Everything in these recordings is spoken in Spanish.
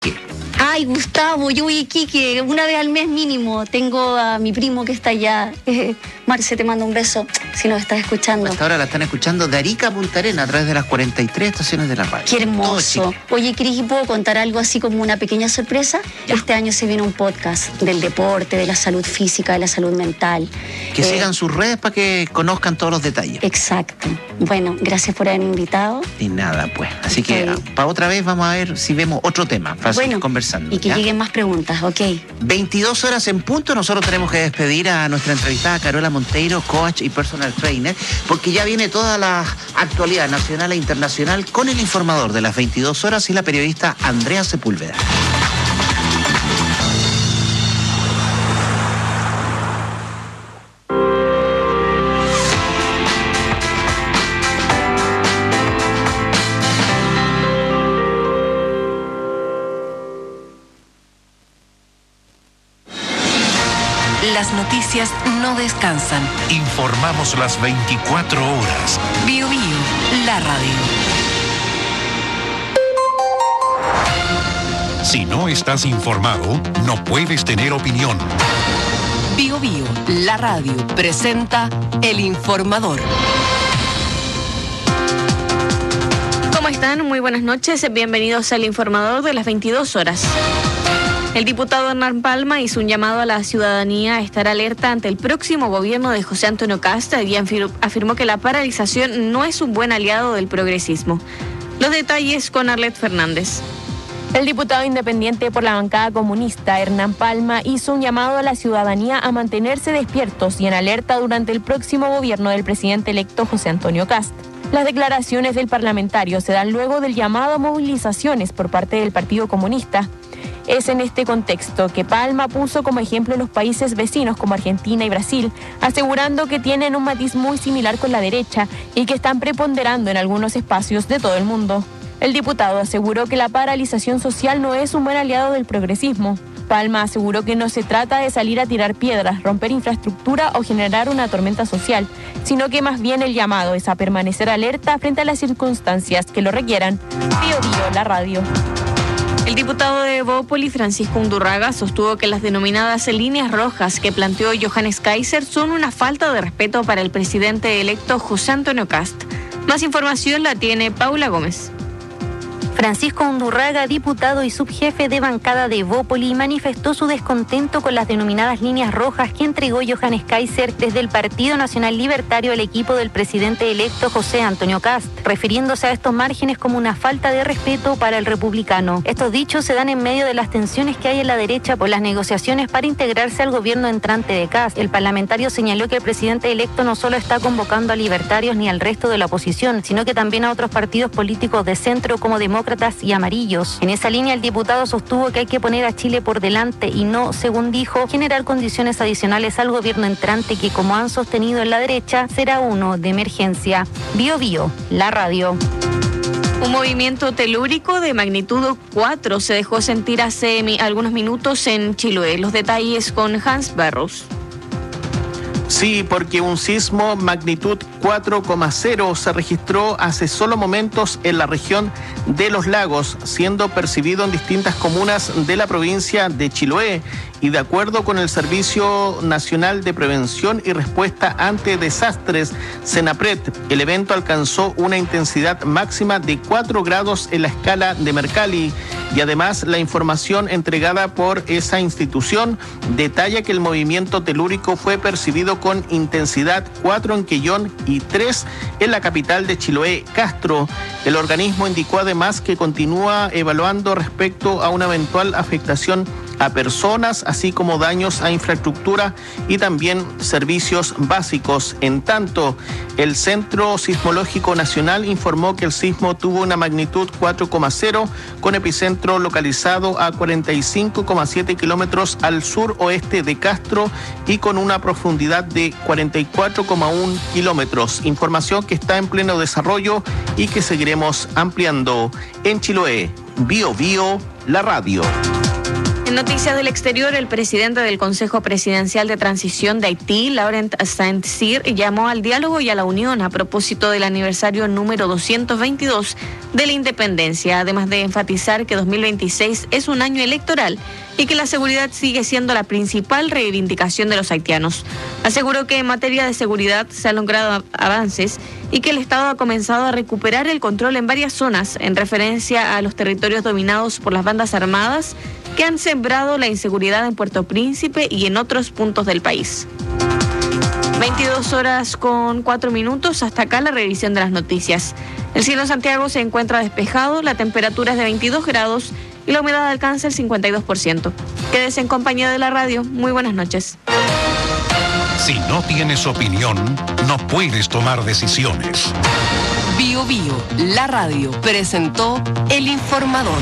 Ay, Gustavo, yo voy a Iquique una vez al mes mínimo. Tengo a mi primo que está allá. Marce, te mando un beso si nos estás escuchando. Hasta ahora la están escuchando de Arica a Punta Arenas a través de las 43 estaciones de la radio. Qué hermoso. Oye, Cris, ¿puedo contar algo así como una pequeña sorpresa? Ya. Este año se viene un podcast del deporte, de la salud física, de la salud mental. Que sigan sus redes para que conozcan todos los detalles. Exacto. Bueno, gracias por haberme invitado. Ni nada, pues. Así que para otra vez vamos a ver si vemos otro tema para seguir conversando. Y que lleguen más preguntas, ok. 22 horas en punto, nosotros tenemos que despedir a nuestra entrevistada Carola Monteiro, coach y personal trainer, porque ya viene toda la actualidad nacional e internacional con el informador de las 22 horas y la periodista Andrea Sepúlveda. Las noticias no descansan. Informamos las 24 horas. Bio Bio, la radio. Si no estás informado, no puedes tener opinión. Bio Bio, la radio, presenta El Informador. ¿Cómo están? Muy buenas noches. Bienvenidos al Informador de las 22 horas. El diputado Hernán Palma hizo un llamado a la ciudadanía a estar alerta ante el próximo gobierno de José Antonio Kast y afirmó que la paralización no es un buen aliado del progresismo. Los detalles con Arlet Fernández. El diputado independiente por la bancada comunista, Hernán Palma, hizo un llamado a la ciudadanía a mantenerse despiertos y en alerta durante el próximo gobierno del presidente electo José Antonio Kast. Las declaraciones del parlamentario se dan luego del llamado a movilizaciones por parte del Partido Comunista. Es en este contexto que Palma puso como ejemplo los países vecinos como Argentina y Brasil, asegurando que tienen un matiz muy similar con la derecha y que están preponderando en algunos espacios de todo el mundo. El diputado aseguró que la paralización social no es un buen aliado del progresismo. Palma aseguró que no se trata de salir a tirar piedras, romper infraestructura o generar una tormenta social, sino que más bien el llamado es a permanecer alerta frente a las circunstancias que lo requieran. Bio Bio, la radio. El diputado de Evópoli, Francisco Undurraga, sostuvo que las denominadas líneas rojas que planteó Johannes Kaiser son una falta de respeto para el presidente electo José Antonio Kast. Más información la tiene Paula Gómez. Francisco Undurraga, diputado y subjefe de bancada de Evópoli, manifestó su descontento con las denominadas líneas rojas que entregó Johannes Kaiser desde el Partido Nacional Libertario al equipo del presidente electo José Antonio Kast, refiriéndose a estos márgenes como una falta de respeto para el republicano. Estos dichos se dan en medio de las tensiones que hay en la derecha por las negociaciones para integrarse al gobierno entrante de Kast. El parlamentario señaló que el presidente electo no solo está convocando a libertarios ni al resto de la oposición, sino que también a otros partidos políticos de centro como demócratas y amarillos. En esa línea, el diputado sostuvo que hay que poner a Chile por delante y no, según dijo, generar condiciones adicionales al gobierno entrante que, como han sostenido en la derecha, será uno de emergencia. Bio Bio, la radio. Un movimiento telúrico de magnitud 4 se dejó sentir hace algunos minutos en Chiloé. Los detalles con Hans Barros. Sí, porque un sismo magnitud 4,0 se registró hace solo momentos en la región de Los Lagos, siendo percibido en distintas comunas de la provincia de Chiloé. Y de acuerdo con el Servicio Nacional de Prevención y Respuesta ante Desastres, SENAPRED, el evento alcanzó una intensidad máxima de 4 grados en la escala de Mercalli. Y además, la información entregada por esa institución detalla que el movimiento telúrico fue percibido con intensidad 4 en Quellón y 3 en la capital de Chiloé, Castro. El organismo indicó además que continúa evaluando respecto a una eventual afectación a personas, así como daños a infraestructura y también servicios básicos. En tanto, el Centro Sismológico Nacional informó que el sismo tuvo una magnitud 4,0 con epicentro localizado a 45,7 kilómetros al sur-oeste de Castro y con una profundidad de 44,1 kilómetros. Información que está en pleno desarrollo y que seguiremos ampliando. En Chiloé, Bio Bio, la radio. En noticias del exterior, el presidente del Consejo Presidencial de Transición de Haití, Laurent Saint-Cyr, llamó al diálogo y a la unión a propósito del aniversario número 222 de la independencia, además de enfatizar que 2026 es un año electoral y que la seguridad sigue siendo la principal reivindicación de los haitianos. Aseguró que en materia de seguridad se han logrado avances y que el Estado ha comenzado a recuperar el control en varias zonas en referencia a los territorios dominados por las bandas armadas que han sembrado la inseguridad en Puerto Príncipe y en otros puntos del país. 22:04. Hasta acá la revisión de las noticias. El cielo en Santiago se encuentra despejado, la temperatura es de 22 grados y la humedad alcanza el 52%. Quédese en compañía de la radio. Muy buenas noches. Si no tienes opinión, no puedes tomar decisiones. Bio Bio, la radio, presentó El Informador.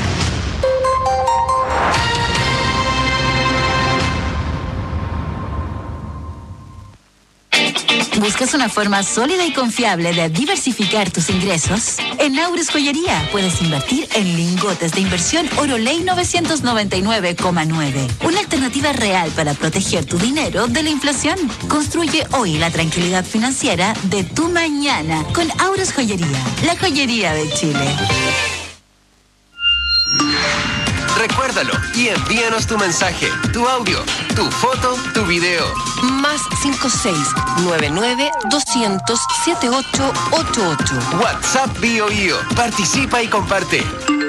¿Buscas una forma sólida y confiable de diversificar tus ingresos? En Aures Joyería puedes invertir en lingotes de inversión Oroley 999,9. Una alternativa real para proteger tu dinero de la inflación. Construye hoy la tranquilidad financiera de tu mañana con Aures Joyería, la joyería de Chile. Recuérdalo y envíanos tu mensaje, tu audio, tu foto, tu video. Más 56-99-200-7888. WhatsApp Bio Bio. Participa y comparte.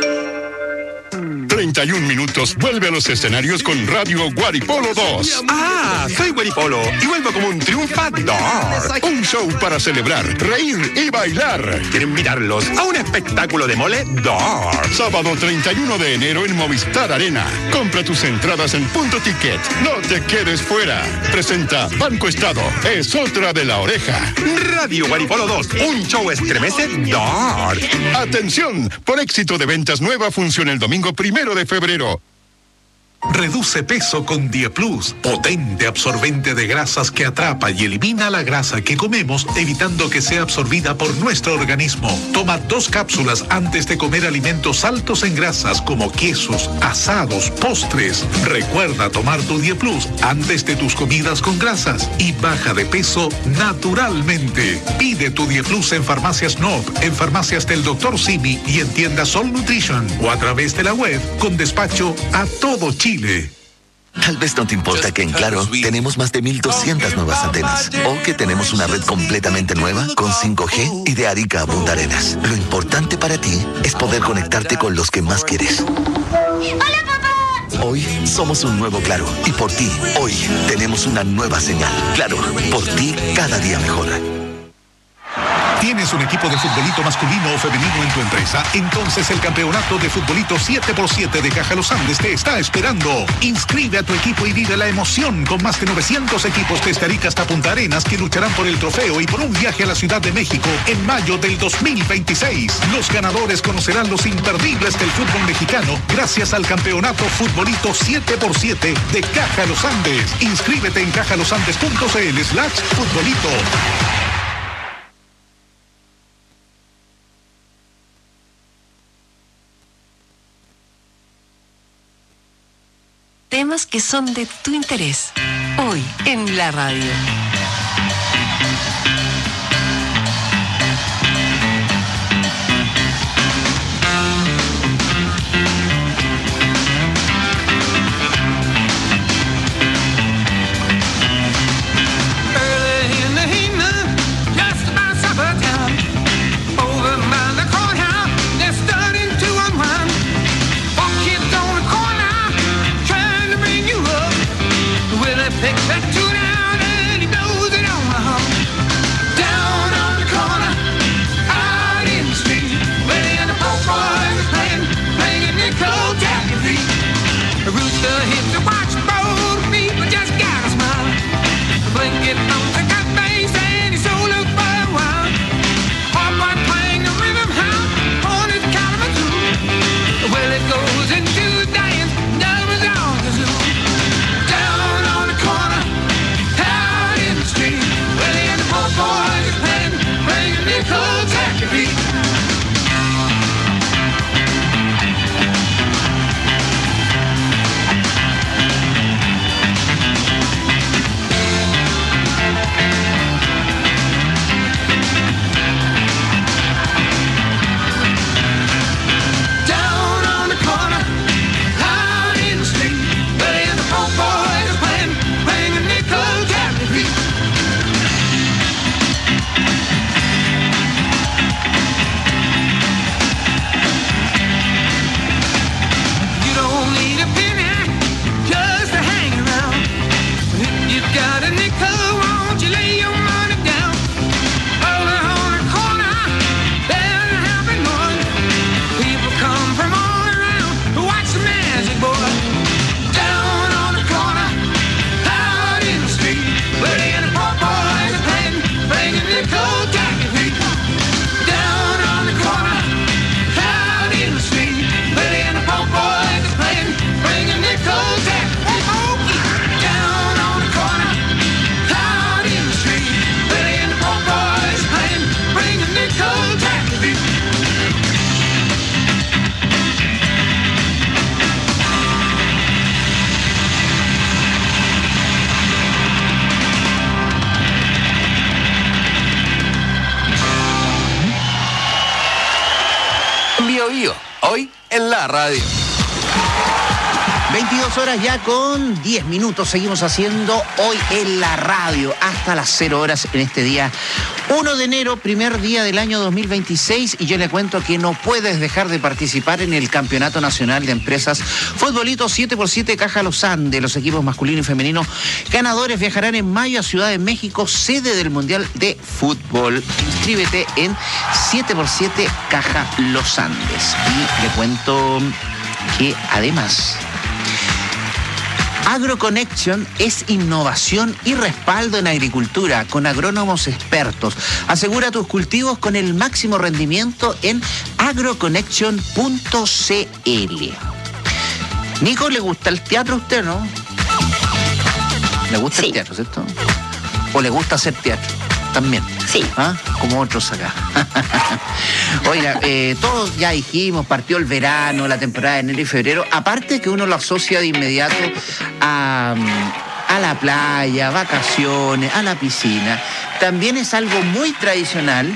31 minutos vuelve a los escenarios con Radio Guaripolo 2. Ah, soy Guaripolo y vuelvo como un triunfador. Un show para celebrar, reír y bailar. Quiero invitarlos a un espectáculo de mole d'or. Sábado 31 de enero en Movistar Arena. Compra tus entradas en Punto Ticket. No te quedes fuera. Presenta Banco Estado. Es otra de la oreja. Radio Guaripolo 2. Un show estremecedor. Atención, por éxito de ventas nueva funciona el domingo 1 de febrero. Reduce peso con Dieplus, potente absorbente de grasas que atrapa y elimina la grasa que comemos, evitando que sea absorbida por nuestro organismo. Toma 2 cápsulas antes de comer alimentos altos en grasas como quesos, asados, postres. Recuerda tomar tu Dieplus antes de tus comidas con grasas y baja de peso naturalmente. Pide tu Dieplus en Farmacias Nob, en farmacias del Dr. Simi y en tiendas Sol Nutrition o a través de la web con despacho a todo Chile. Tal vez no te importa que en Claro tenemos más de 1,200 nuevas antenas o que tenemos una red completamente nueva con 5G y de Arica a Punta Arenas. Lo importante para ti es poder conectarte con los que más quieres. ¡Hola, papá! Hoy somos un nuevo Claro y por ti, hoy tenemos una nueva señal. Claro, por ti cada día mejor. ¿Tienes un equipo de futbolito masculino o femenino en tu empresa? Entonces el campeonato de futbolito 7x7 de Caja Los Andes te está esperando. Inscribe a tu equipo y vive la emoción con más de 900 equipos desde Arica hasta Punta Arenas que lucharán por el trofeo y por un viaje a la Ciudad de México en mayo del 2026. Los ganadores conocerán los imperdibles del fútbol mexicano gracias al campeonato futbolito 7x7 de Caja Los Andes. Inscríbete en cajalosandes.cl/futbolito. Temas que son de tu interés. Hoy en la radio. la radio. 22 horas ya con 10 minutos. Seguimos haciendo hoy en la radio hasta las 0 horas en este día 1 de enero, primer día del año 2026. Y yo le cuento que no puedes dejar de participar en el Campeonato Nacional de Empresas Futbolito 7x7 Caja Los Andes. Los equipos masculino y femenino ganadores viajarán en mayo a Ciudad de México, sede del Mundial de Fútbol. Inscríbete en 7x7 Caja Los Andes. Y le cuento que además AgroConnection es innovación y respaldo en agricultura con agrónomos expertos. Asegura tus cultivos con el máximo rendimiento en agroconnection.cl. Nico, ¿le gusta el teatro a usted, no? ¿Le gusta el teatro, cierto? ¿O le gusta hacer teatro? También. Sí. ¿Ah? Como otros acá. Oiga, todos ya dijimos, partió el verano, la temporada de enero y febrero. Aparte que uno lo asocia de inmediato a la playa, vacaciones, a la piscina. También es algo muy tradicional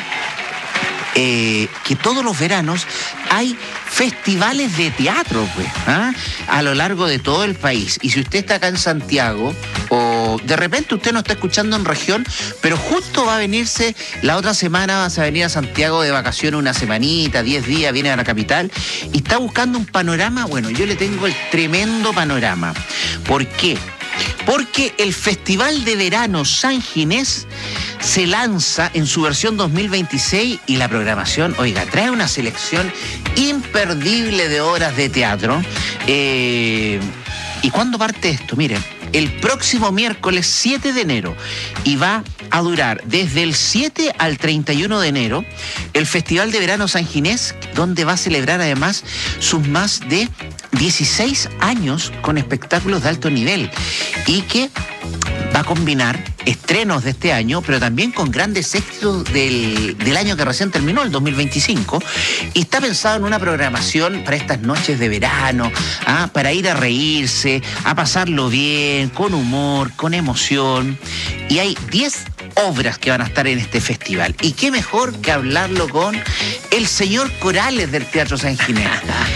que todos los veranos hay festivales de teatro, pues, a lo largo de todo el país. Y si usted está acá en Santiago, o de repente usted no está escuchando en región, pero justo va a venirse la otra semana, vas a venir a Santiago de vacaciones una semanita, 10 días, viene a la capital y está buscando un panorama, bueno, yo le tengo el tremendo panorama. ¿Por qué? Porque el Festival de Verano San Ginés se lanza en su versión 2026 y la programación, oiga, trae una selección imperdible de obras de teatro. ¿Y cuándo parte esto? Miren, el próximo miércoles 7 de enero y va a durar desde el 7 al 31 de enero el Festival de Verano San Ginés, donde va a celebrar además sus más de 16 años con espectáculos de alto nivel y que va a combinar estrenos de este año, pero también con grandes éxitos del año que recién terminó, el 2025, y está pensado en una programación para estas noches de verano, para ir a reírse, a pasarlo bien, con humor, con emoción, y hay 10 obras que van a estar en este festival. Y qué mejor que hablarlo con el señor Corales del Teatro San Ginés,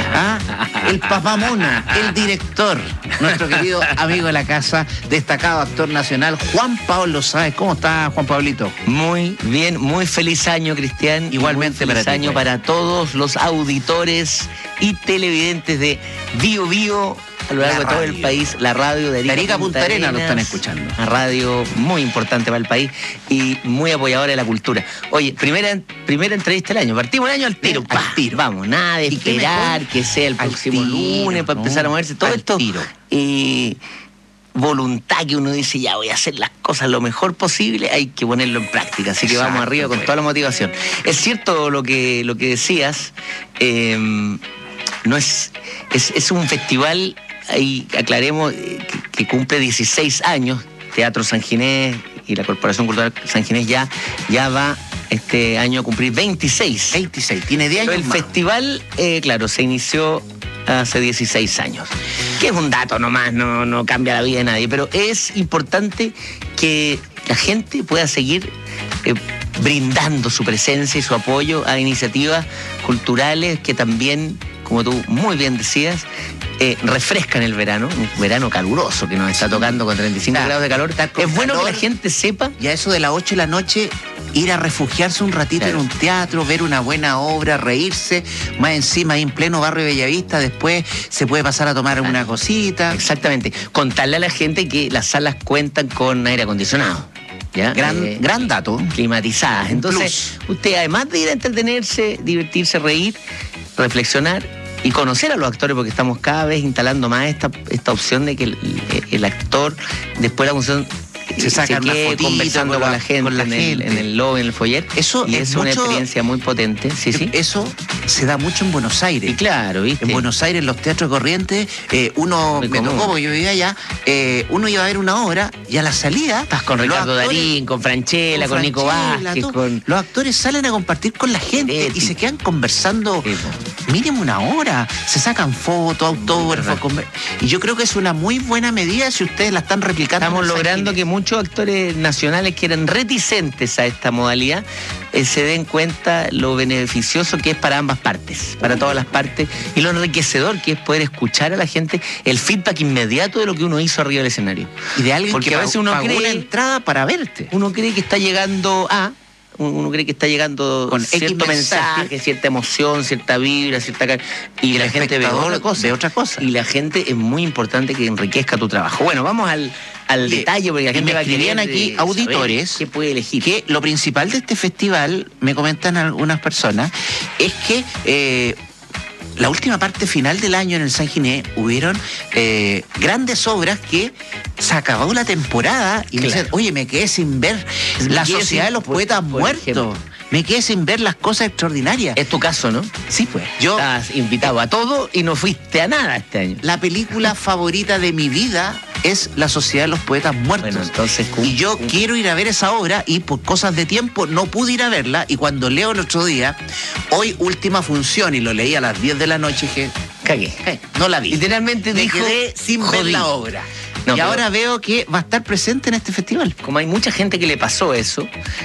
el papá mono, el director, nuestro querido amigo de la casa, destacado actor nacional, Juan Pablo Sáez. ¿Cómo está, Juan Pablito? Muy bien, muy feliz año, Cristian. Igualmente muy feliz para ti, año para todos los auditores y televidentes de Bio Bio a lo largo de todo el país, la radio de Arica Punta Arenas lo están escuchando. Una radio muy importante para el país y muy apoyadora de la cultura. Oye, primera entrevista del año. Partimos el año al tiro. Al tiro. Vamos, nada de esperar que sea el próximo lunes para empezar a moverse. Todo esto. Voluntad que uno dice, ya voy a hacer las cosas lo mejor posible, hay que ponerlo en práctica. Así que vamos arriba con toda la motivación. Es cierto lo que decías, no es un festival. Ahí aclaremos que cumple 16 años, Teatro San Ginés y la Corporación Cultural San Ginés ya va este año a cumplir 26. 26, tiene 10 años. El festival, claro, se inició hace 16 años. Que es un dato nomás, no cambia la vida de nadie, pero es importante que la gente pueda seguir brindando su presencia y su apoyo a iniciativas culturales que también, como tú muy bien decías, refrescan el verano, un verano caluroso que nos está tocando con 35 grados de calor. Es bueno que la gente sepa. Y a eso de las 8 de la noche, ir a refugiarse un ratito en un teatro, ver una buena obra, reírse, más encima ahí en pleno barrio de Bellavista, después se puede pasar a tomar una cosita. Exactamente. Contarle a la gente que las salas cuentan con aire acondicionado. ¿Ya? Gran dato. Climatizadas. Entonces, usted además de ir a entretenerse, divertirse, reír, reflexionar y conocer a los actores, porque estamos cada vez instalando más esta opción de que el actor, después de la función, se saca una fotito conversando con la gente, en el lobby, en el foyer. Eso y es una experiencia muy potente. Sí. Eso se da mucho en Buenos Aires. Y claro, ¿viste? En Buenos Aires, en los teatros Corrientes, uno me tocó, porque yo vivía allá, uno iba a ver una obra y a la salida estás con Ricardo Darín, con Franchella, con Nico Vázquez, los actores salen a compartir con la gente y se quedan conversando mínimo una hora, se sacan fotos, autógrafos, y yo creo que es una muy buena medida si ustedes la están replicando. Estamos logrando que muchos actores nacionales que eran reticentes a esta modalidad se den cuenta lo beneficioso que es para ambas partes, para todas las partes, y lo enriquecedor que es poder escuchar a la gente el feedback inmediato de lo que uno hizo arriba del escenario. Y de alguien porque que a veces uno pagó cree una entrada para verte. Uno cree que está llegando con cierto mensaje, cierta emoción, cierta vibra, y la gente ve otra cosa. Y la gente es muy importante que enriquezca tu trabajo. Bueno, vamos al detalle, porque la gente va a querer aquí auditores qué puede elegir. Que lo principal de este festival, me comentan algunas personas, es que la última parte final del año en el San Ginés hubieron grandes obras que se acabó la temporada y me dicen, oye, me quedé sin ver La Sociedad de los Poetas Muertos. Me quedé sin ver las cosas extraordinarias. Es tu caso, ¿no? Sí, pues. Yo estás invitado a todo y no fuiste a nada este año. La película favorita de mi vida es La Sociedad de los Poetas Muertos. Bueno, entonces, y yo quiero ir a ver esa obra y por cosas de tiempo no pude ir a verla, y cuando leo el otro día, hoy última función, y lo leí a las 10 de la noche, dije, cagué. No la vi. Literalmente me quedé sin ver la obra. No, y ahora veo que va a estar presente en este festival. Como hay mucha gente que le pasó eso,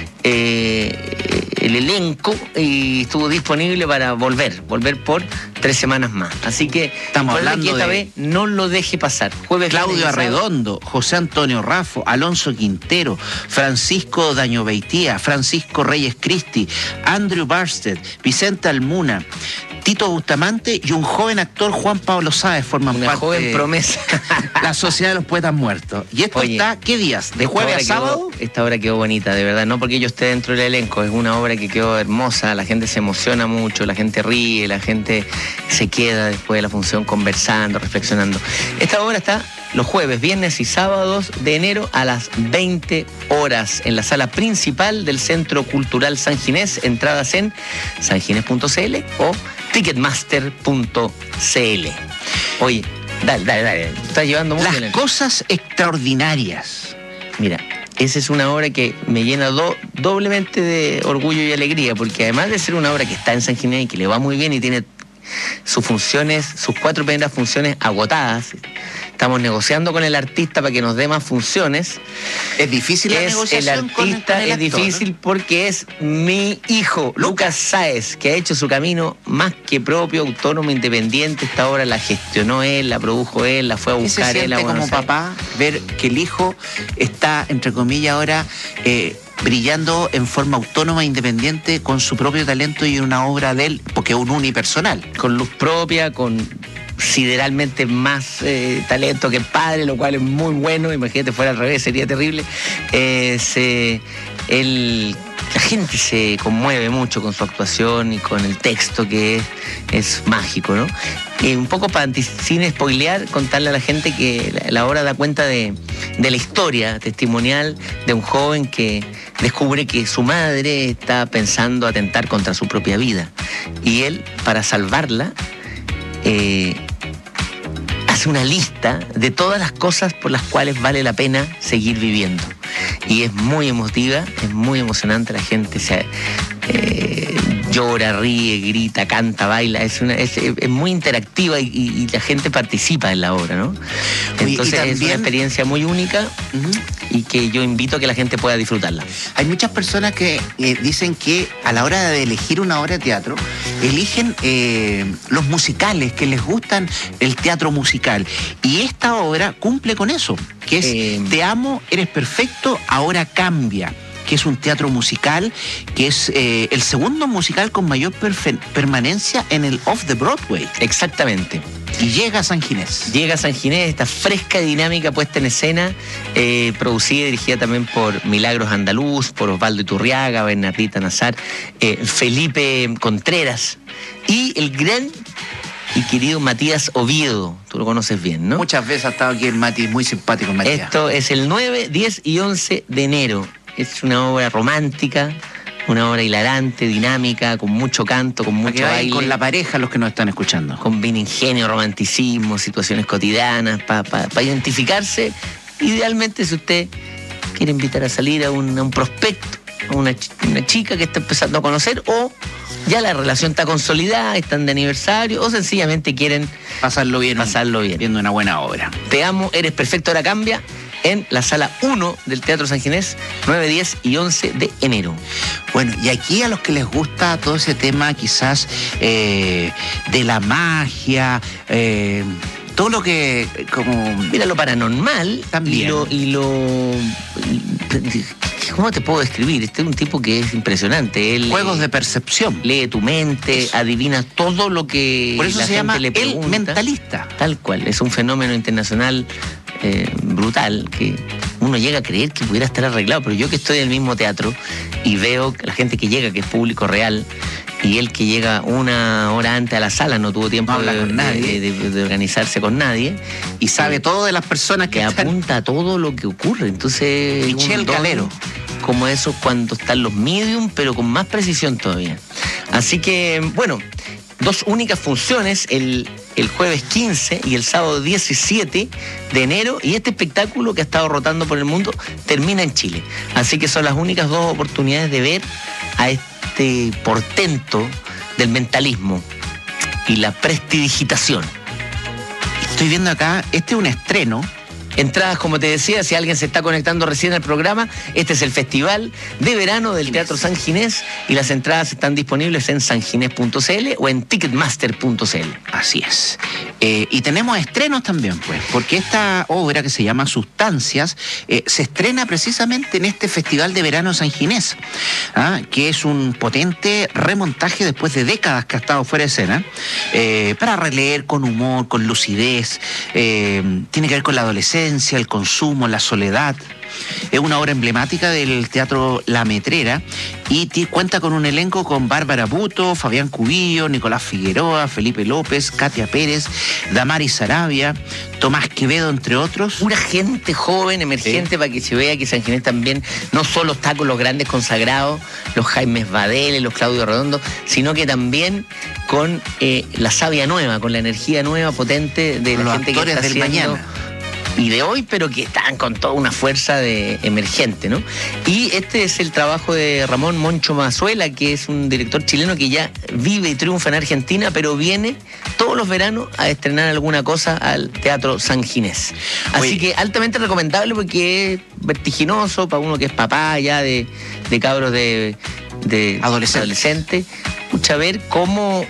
el elenco estuvo disponible para volver por 3 semanas más. Así que estamos hablando que esta vez no lo deje pasar. Jueves, Claudio Arredondo, José Antonio Raffo, Alonso Quintero, Francisco Dañobeitía, Francisco Reyes Cristi, Andrew Barsted, Vicente Almuna, Tito Bustamante y un joven actor, Juan Pablo Sáez, forman una parte joven promesa. La Sociedad de los Poetas Muertos. ¿Y esto está qué días? ¿De jueves a sábado? Esta obra quedó bonita, de verdad. No porque yo esté dentro del elenco, es una obra que quedó hermosa. La gente se emociona mucho, la gente ríe, la gente se queda después de la función conversando, reflexionando. Esta obra está los jueves, viernes y sábados de enero a las 20 horas en la sala principal del Centro Cultural San Ginés. Entradas en sanginés.cl o ticketmaster.cl. Oye, dale. Estás llevando mucho. Las cosas extraordinarias. Mira, esa es una obra que me llena doblemente de orgullo y alegría, porque además de ser una obra que está en San Ginés y que le va muy bien y tiene sus 4 primeras funciones agotadas. Estamos negociando con el artista para que nos dé más funciones. Es difícil la negociación con el artista, es difícil, ¿no? Porque es mi hijo, Lucas Sáez, que ha hecho su camino más que propio, autónomo, independiente. Esta obra la gestionó él, la produjo él, la fue a buscar él a Buenos Aires. Como papá, ver que el hijo está, entre comillas, ahora brillando en forma autónoma e independiente con su propio talento y una obra de él, porque es un unipersonal. Con luz propia, con sideralmente más talento que el padre, lo cual es muy bueno. Imagínate, fuera al revés, sería terrible. La gente se conmueve mucho con su actuación y con el texto, que es mágico, ¿no? Un poco sin spoilear, contarle a la gente que la obra da cuenta de la historia testimonial de un joven que descubre que su madre está pensando atentar contra su propia vida. Y él, para salvarla, hace una lista de todas las cosas por las cuales vale la pena seguir viviendo. Y es muy emotiva, es muy emocionante. La gente llora, ríe, grita, canta, baila. Es muy interactiva y la gente participa en la obra, ¿no? Entonces es una experiencia muy única y que yo invito a que la gente pueda disfrutarla. Hay muchas personas que dicen que a la hora de elegir una obra de teatro, eligen los musicales, que les gustan el teatro musical. Y esta obra cumple con eso, que es Te amo, eres perfecto, ahora cambia, que es un teatro musical, que es el segundo musical con mayor permanencia en el Off the Broadway. Exactamente. Y llega a San Ginés. Llega a San Ginés, esta fresca y dinámica puesta en escena, producida y dirigida también por Milagros Andaluz, por Osvaldo Iturriaga, Bernardita Nazar, Felipe Contreras y el gran y querido Matías Oviedo. Tú lo conoces bien, ¿no? Muchas veces ha estado aquí el Mati, muy simpático Matías. Esto es el 9, 10 y 11 de enero. Es una obra romántica, una obra hilarante, dinámica, con mucho canto, con mucho baile. Con la pareja, los que nos están escuchando. Combina ingenio, romanticismo, situaciones cotidianas, para identificarse. Idealmente, si usted quiere invitar a salir a un prospecto, a una chica que está empezando a conocer, o ya la relación está consolidada, están de aniversario o sencillamente quieren pasarlo bien. Viendo una buena obra. Te amo, eres perfecto, ahora cambia. En la sala 1 del Teatro San Ginés, 9, 10 y 11 de enero. Bueno, y aquí a los que les gusta todo ese tema quizás de la magia, todo lo que como... Mira, lo paranormal también. ¿Cómo te puedo describir? Este es un tipo que es impresionante. Él juegos de percepción. Lee tu mente, adivina todo lo que por eso la se gente llama le pregunta. El mentalista. Tal cual, es un fenómeno internacional brutal que uno llega a creer que pudiera estar arreglado, pero yo que estoy en el mismo teatro y veo que la gente que llega, que es público real, y él que llega una hora antes a la sala, no tuvo tiempo de organizarse con nadie, y sabe todo de las personas que apunta a todo lo que ocurre. Entonces, Michel Calero, como eso cuando están los medium, pero con más precisión todavía. Así que, bueno, 2 únicas funciones, el jueves 15 y el sábado 17 de enero, y este espectáculo que ha estado rotando por el mundo termina en Chile. Así que son las únicas 2 oportunidades de ver a este portento del mentalismo y la prestidigitación. Estoy viendo acá, este es un estreno. Entradas, como te decía, si alguien se está conectando recién al programa, este es el Festival de Verano del Teatro San Ginés y las entradas están disponibles en sanginés.cl o en ticketmaster.cl. Así es. Y tenemos estrenos también, pues, porque esta obra que se llama Sustancias se estrena precisamente en este Festival de Verano San Ginés, que es un potente remontaje después de décadas que ha estado fuera de escena, para releer con humor, con lucidez, tiene que ver con la adolescencia, el consumo, la soledad. Es una obra emblemática del Teatro La Metrera y cuenta con un elenco con Bárbara Buto, Fabián Cubillo, Nicolás Figueroa, Felipe López, Katia Pérez, Damaris Sarabia, Tomás Quevedo, entre otros. Pura gente joven, emergente, para que se vea que San Ginés también no solo está con los grandes consagrados, los Jaimes Badeles, los Claudio Redondo, sino que también con la savia nueva, con la energía nueva, potente de la gente que está del mañana y de hoy, pero que están con toda una fuerza de emergente, ¿no? Y este es el trabajo de Ramón Moncho Mazuela, que es un director chileno que ya vive y triunfa en Argentina, pero viene todos los veranos a estrenar alguna cosa al Teatro San Ginés. Así que altamente recomendable porque es vertiginoso para uno que es papá ya de cabros de adolescente. Escucha, ver cómo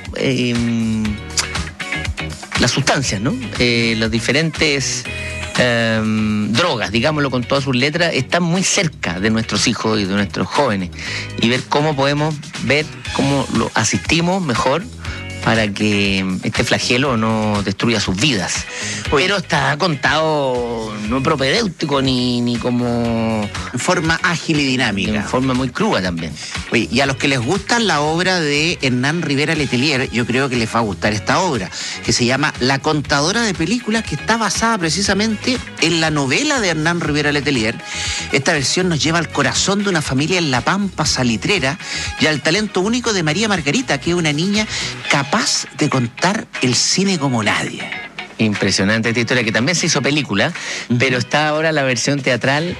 las sustancias, ¿no? Los diferentes drogas, digámoslo con todas sus letras, están muy cerca de nuestros hijos y de nuestros jóvenes, y ver cómo podemos ver cómo lo asistimos mejor para que este flagelo no destruya sus vidas. Pero está contado no propedéutico ni como... en forma ágil y dinámica. En forma muy cruda también. Oye, y a los que les gusta la obra de Hernán Rivera Letelier, yo creo que les va a gustar esta obra, que se llama La Contadora de Películas, que está basada precisamente en la novela de Hernán Rivera Letelier. Esta versión nos lleva al corazón de una familia en La Pampa salitrera y al talento único de María Margarita, que es una niña capaz de contar el cine como nadie. Impresionante esta historia, que también se hizo película, pero está ahora la versión teatral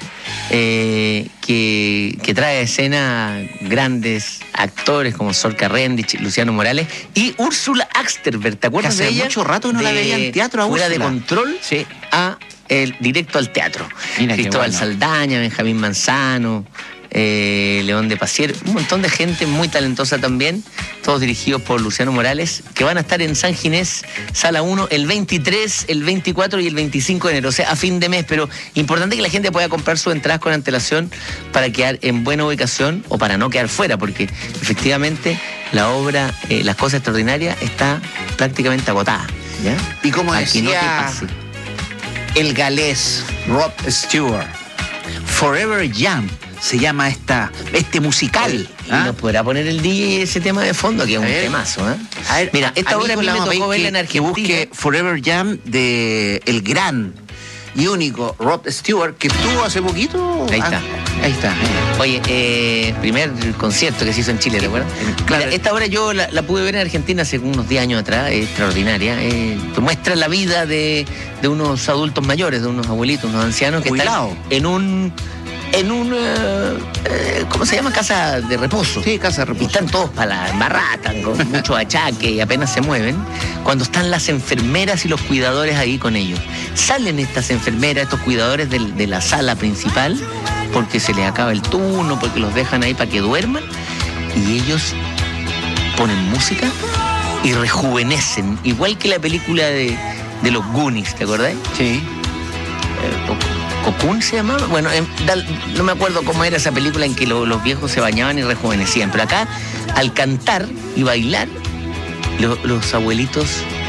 que trae a escena grandes actores como Sol Carrendich, Luciano Morales y Úrsula Axterberg. ¿Te acuerdas de ella? Hace mucho rato no la veía en teatro a Úrsula. Fuera de Control, sí, directo al teatro. Mira, Cristóbal Saldaña, Benjamín Manzano, León de Pasier, un montón de gente muy talentosa también, todos dirigidos por Luciano Morales, que van a estar en San Ginés, Sala 1, el 23, el 24 y el 25 de enero, o sea, a fin de mes, pero importante que la gente pueda comprar sus entradas con antelación para quedar en buena ubicación o para no quedar fuera, porque efectivamente la obra Las Cosas Extraordinarias está prácticamente agotada, ¿ya? Y como Aquí decía el galés Rod Stewart, Forever Young se llama este musical. Y nos podrá poner el DJ ese tema de fondo, que es un temazo, ¿eh? A ver, mira, esta obra a mí me tocó verla en Argentina. Que busque Forever Young de el gran y único Rod Stewart, que estuvo hace poquito. Ahí está. Ahí está. Oye, primer concierto que se hizo en Chile, ¿te acuerdas? Claro. Mira, esta obra yo la pude ver en Argentina hace unos 10 años atrás, es extraordinaria. Muestra la vida de unos adultos mayores, de unos abuelitos, unos ancianos que están en un en un, ¿cómo se llama? Casa de reposo. Sí, casa de reposo. Y están todos para la embarrada, están con mucho achaque y apenas se mueven, cuando están las enfermeras y los cuidadores ahí con ellos. Salen estas enfermeras, estos cuidadores de la sala principal, porque se les acaba el turno, porque los dejan ahí para que duerman, y ellos ponen música y rejuvenecen, igual que la película de los Goonies, ¿te acordás? Sí. ¿Cocoon se llamaba? Bueno, no me acuerdo cómo era esa película en que los viejos se bañaban y rejuvenecían, pero acá, al cantar y bailar, los abuelitos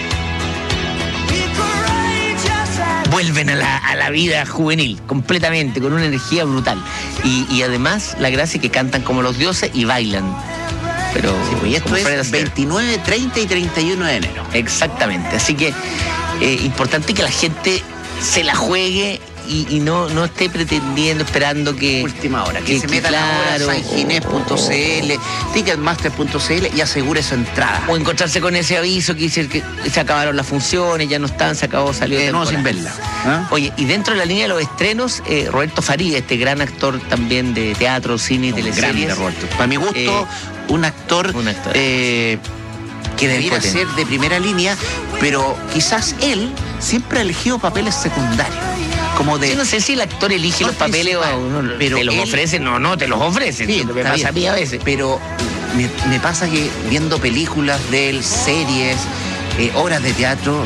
vuelven a la vida juvenil, completamente, con una energía brutal. Y además, la gracia es que cantan como los dioses y bailan. Pero sí, pues esto es 29, 30 y 31 de enero. Exactamente, así que importante que la gente se la juegue y no esté pretendiendo, esperando que... Última hora, que se meta a sanginés.cl, ticketmaster.cl y asegure su entrada. O encontrarse con ese aviso que dice que se acabaron las funciones, ya no están, se acabó, salió de nuevo sin verla. ¿Ah? Oye, y dentro de la línea de los estrenos, Roberto Faría, este gran actor también de teatro, cine y teleseries. Roberto. Para mi gusto, un actor que debiera ser de primera línea, pero quizás él siempre ha elegido papeles secundarios. Como de, yo no sé si el actor elige los papeles o pero te los ofrecen, no te los ofrecen. Sí, me pasa a mí a veces. Pero me pasa que viendo películas de él, series, obras de teatro,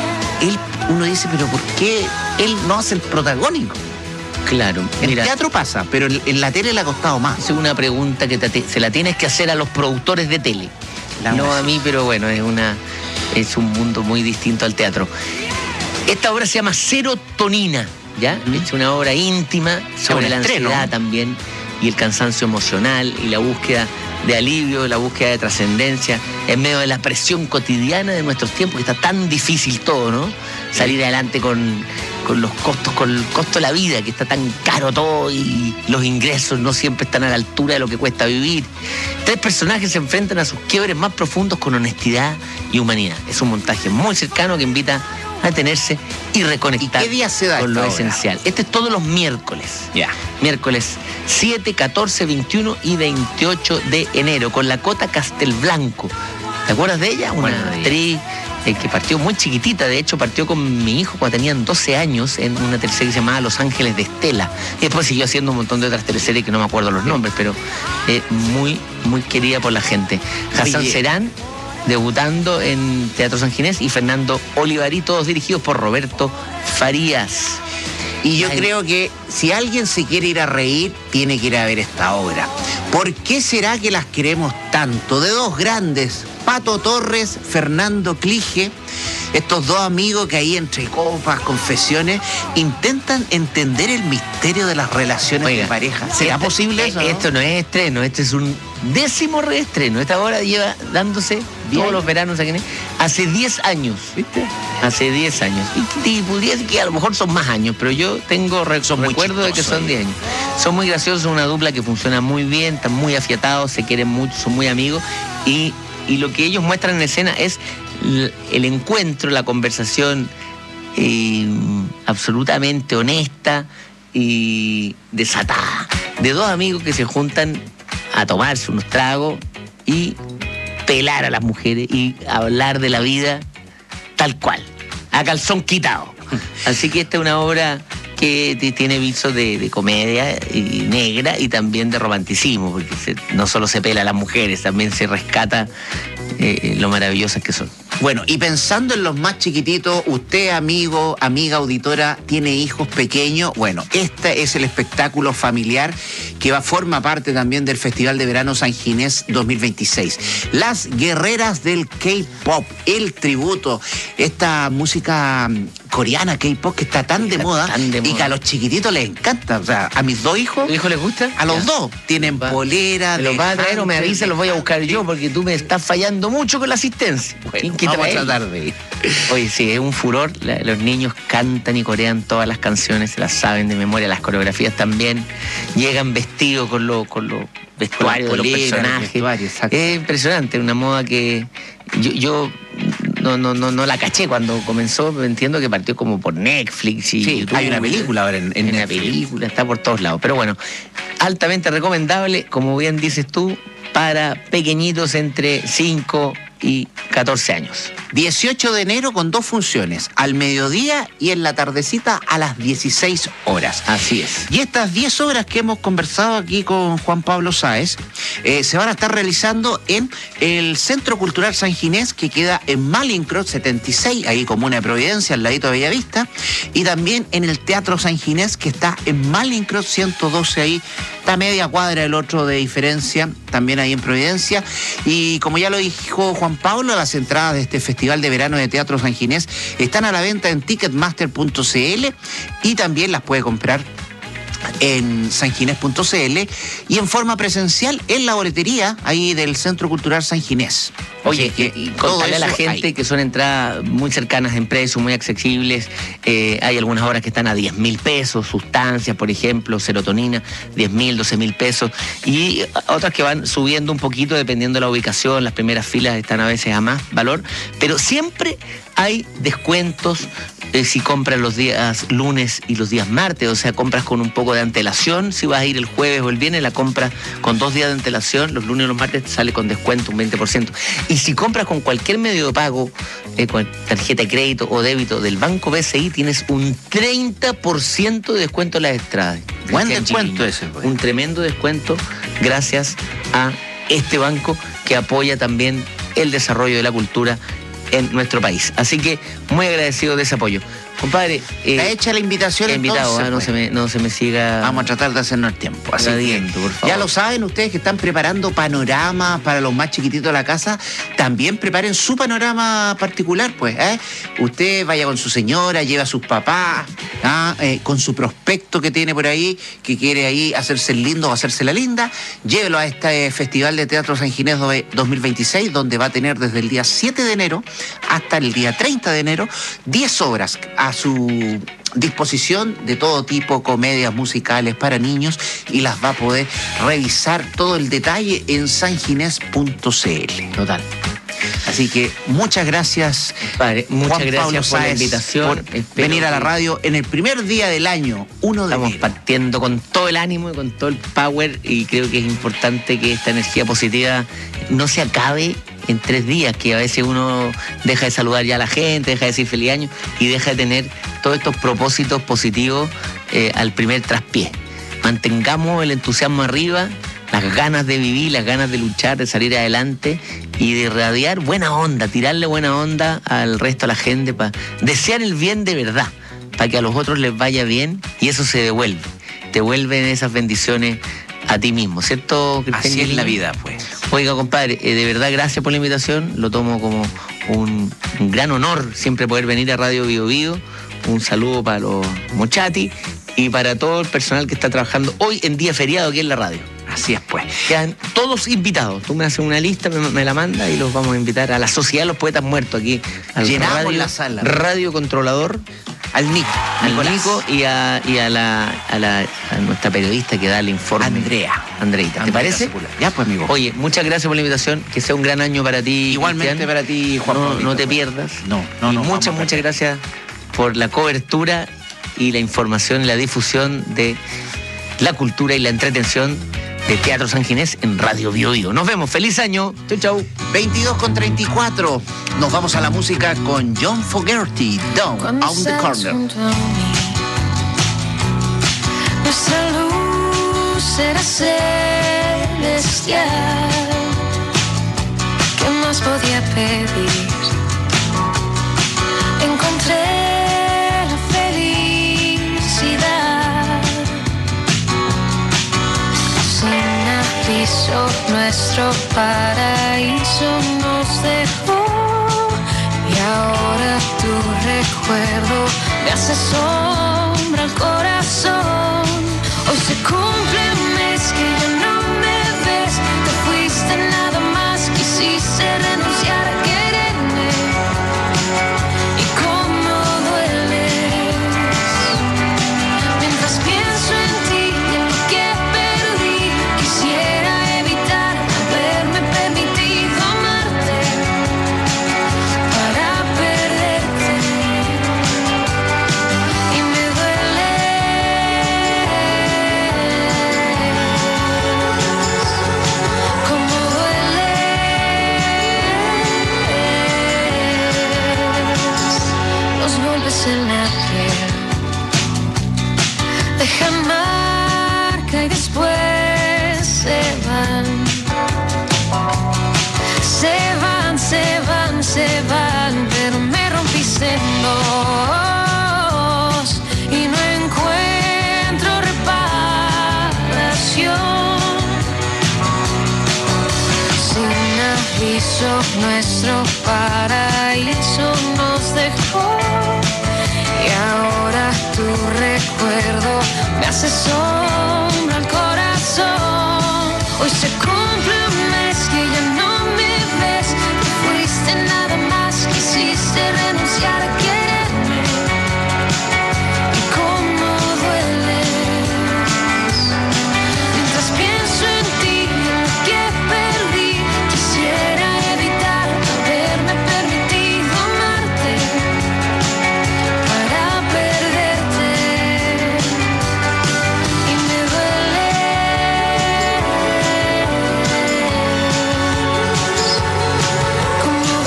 uno dice, pero ¿por qué él no hace el protagónico? Claro. En teatro pasa, pero en la tele le ha costado más. Es una pregunta que se la tienes que hacer a los productores de tele. No a mí, pero bueno, es un mundo muy distinto al teatro. Esta obra se llama Serotonina, ¿ya? Es una obra íntima sobre la ansiedad también, y el cansancio emocional, y la búsqueda de alivio, la búsqueda de trascendencia, en medio de la presión cotidiana de nuestros tiempos, que está tan difícil todo, ¿no? Salir adelante con los costos, con el costo de la vida, que está tan caro todo, y los ingresos no siempre están a la altura de lo que cuesta vivir. 3 personajes se enfrentan a sus quiebres más profundos con honestidad y humanidad. Es un montaje muy cercano que invita a detenerse y reconectar. ¿Y qué día se da con lo obra? esencial? Este es todos los miércoles. Miércoles 7, 14, 21 y 28 de enero, con la Cota Castelblanco. ¿Te acuerdas de ella? Una actriz que partió muy chiquitita, de hecho partió con mi hijo cuando tenían 12 años en una teleserie que se llamaba Los Ángeles de Estela. Y después siguió haciendo un montón de otras teleseries que no me acuerdo los nombres, pero muy, muy querida por la gente. Hassan Serán, debutando en Teatro San Ginés, y Fernando Olivarí, todos dirigidos por Roberto Farías. Y yo creo que si alguien se quiere ir a reír, tiene que ir a ver esta obra. ¿Por qué será que las queremos tanto? De dos grandes, Pato Torres, Fernando Clige, estos dos amigos que ahí entre copas, confesiones, intentan entender el misterio de las relaciones de pareja. ¿Será posible eso? Esto no es estreno, este es un 10º reestreno. Esta obra lleva dándose todos los veranos aquí, hace 10 años. ¿Viste? Hace 10 años. Y podría decir que a lo mejor son más años, pero yo tengo recuerdo de que son 10 años. Son muy graciosos, una dupla que funciona muy bien, están muy afiatados, se quieren mucho, son muy amigos, y lo que ellos muestran en escena es el encuentro, la conversación absolutamente honesta y desatada de dos amigos que se juntan a tomarse unos tragos y pelar a las mujeres y hablar de la vida tal cual, a calzón quitado. Así que esta es una obra que tiene visos de comedia y negra y también de romanticismo, porque no solo se pela a las mujeres, también se rescata lo maravillosas que son. Bueno, y pensando en los más chiquititos, usted, amigo, amiga auditora, tiene hijos pequeños. Bueno, este es el espectáculo familiar que forma parte también del Festival de Verano San Ginés 2026. Las guerreras del K-pop, el tributo, esta música coreana K-pop que está tan de moda y que a los chiquititos les encanta. O sea, a mis dos hijos. ¿A tu hijo les gusta? A los dos. Tienen polera. ¿Me los vas a traer o me avisas? Los voy a buscar yo, porque tú me estás fallando mucho con la asistencia. Bueno, vamos a tratar de ir. Oye, sí, es un furor. Los niños cantan y corean todas las canciones, se las saben de memoria, las coreografías también. Llegan vestidos con los vestuarios de los personajes. Es impresionante, una moda que yo no la caché cuando comenzó. Entiendo que partió como por Netflix y sí, YouTube. hay una película ahora en Netflix. Una película, está por todos lados. Pero bueno, altamente recomendable, como bien dices tú, para pequeñitos entre 5 y 14 años. 18 de enero con 2 funciones, al mediodía y en la tardecita a las 16 horas. Así es. Y estas 10 obras que hemos conversado aquí con Juan Pablo Sáez se van a estar realizando en el Centro Cultural San Ginés, que queda en Malincroft 76, ahí Comuna de Providencia, al ladito de Bellavista, y también en el Teatro San Ginés, que está en Malincroft 112, ahí está media cuadra el otro de diferencia, también ahí en Providencia. Y como ya lo dijo Juan Pablo, las entradas de este Festival de Verano de Teatro San Ginés están a la venta en ticketmaster.cl y también las puede comprar en sanginés.cl y en forma presencial en la boletería ahí del Centro Cultural San Ginés. Oye, y contarle a la gente ahí que son entradas muy cercanas en precio, muy accesibles. Hay algunas obras que están a 10.000 pesos, Sustancias, por ejemplo, Serotonina, 10.000, 12.000 pesos. Y otras que van subiendo un poquito dependiendo de la ubicación. Las primeras filas están a veces a más valor. Pero siempre hay descuentos si compras los días lunes y los días martes. O sea, compras con un poco de antelación. Si vas a ir el jueves o el viernes, la compra con 2 días de antelación. Los lunes y los martes te sale con descuento, un 20%. Y si compras con cualquier medio de pago, con tarjeta de crédito o débito del Banco BCI, tienes un 30% de descuento en las entradas. Buen descuento ese, pues. Un tremendo descuento gracias a este banco que apoya también el desarrollo de la cultura en nuestro país. Así que muy agradecido de ese apoyo. Compadre, está hecha la invitación. Invitado, entonces, no se me siga. Vamos a tratar de hacernos el tiempo. Así que, por favor. Ya lo saben ustedes que están preparando panoramas para los más chiquititos de la casa. También preparen su panorama particular, pues. Usted vaya con su señora, lleva a sus papás, con su prospecto que tiene por ahí, que quiere ahí hacerse el lindo o hacerse la linda. Llévelo a este Festival de Teatro San Ginés 2026, donde va a tener desde el día 7 de enero hasta el día 30 de enero 10 obras a su disposición de todo tipo, comedias musicales para niños, y las va a poder revisar todo el detalle en sanginés.cl. Total. Así que muchas gracias, padre, muchas gracias por la invitación. Por venir a la radio en el primer día del año, 1 de enero. Estamos partiendo con todo el ánimo y con todo el power, y creo que es importante que esta energía positiva no se acabe en 3 días, que a veces uno deja de saludar ya a la gente, deja de decir feliz año y deja de tener todos estos propósitos positivos al primer traspié. Mantengamos el entusiasmo arriba, las ganas de vivir, las ganas de luchar, de salir adelante y de irradiar buena onda, tirarle buena onda al resto de la gente, para desear el bien de verdad, para que a los otros les vaya bien, y eso se devuelve. Te vuelven esas bendiciones a ti mismo, ¿cierto, Cristian? Así es la vida, pues. Oiga, compadre, de verdad, gracias por la invitación. Lo tomo como un gran honor siempre poder venir a Radio Bio Bio. Un saludo para los Mochati y para todo el personal que está trabajando hoy en día feriado aquí en la radio. Así es, pues. Quedan todos invitados. Tú me haces una lista, me la mandas y los vamos a invitar a la Sociedad de los Poetas Muertos aquí. Llenamos la sala. Radio Controlador. Al Nico. Nico y a nuestra periodista que da el informe. Andreita. ¿Te parece? Ya, pues, amigo. Oye, muchas gracias por la invitación. Que sea un gran año para ti. Igualmente, Cristian. para ti, Juan Pablo. No te pierdas. No. Muchas gracias por la cobertura y la información y la difusión de la cultura y la entretención de Teatro San Ginés en Radio Bio Bio. Nos vemos. ¡Feliz año! Chau. 22:34. Nos vamos a la música con John Fogerty, Down on the Corner. Nuestra luz era celestial. ¿Qué más podía pedir? Encontré la felicidad. Sin aviso, nuestro paraíso nos dejó, y ahora tu recuerdo me hace sombra al corazón. Hoy se cumple un mes que ya no me ves, te fuiste nada más, quisiste renunciar a quererme, y cómo dueles. Mientras pienso en ti y en lo que perdí, quisiera evitar haberme permitido amarte, para paraíso, nuestro paraíso nos dejó. Y ahora tu recuerdo me hace sombra al corazón. Hoy se cumple un mes que ya no me ves. Te fuiste nada más, quisiste renunciar a quererme. Y cómo dueles. Mientras pienso en ti, en lo que perdí, quisiera evitar haberme permitido amarte para perderte. Y me duele. Cómo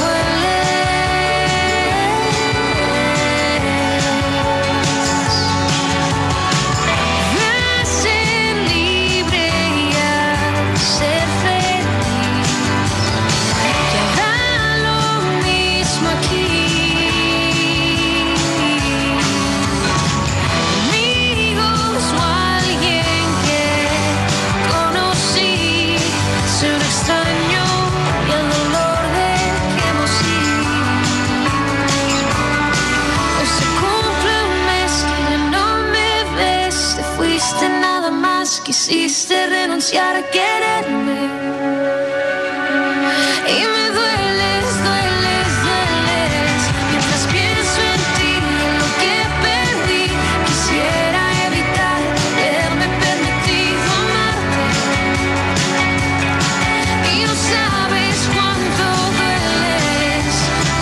me hace libre y a ser feliz. Que haga lo mismo aquí. Amigos o alguien que conocí, se un extraño y el dolor dejemos ir. Hoy se cumple un mes que ya no me ves. Te fuiste nada más, quisiste renunciar a quererme. Y me dueles, dueles, dueles. Mientras pienso en ti, en lo que perdí, quisiera evitar haberme permitido amarte. Y no sabes cuánto dueles,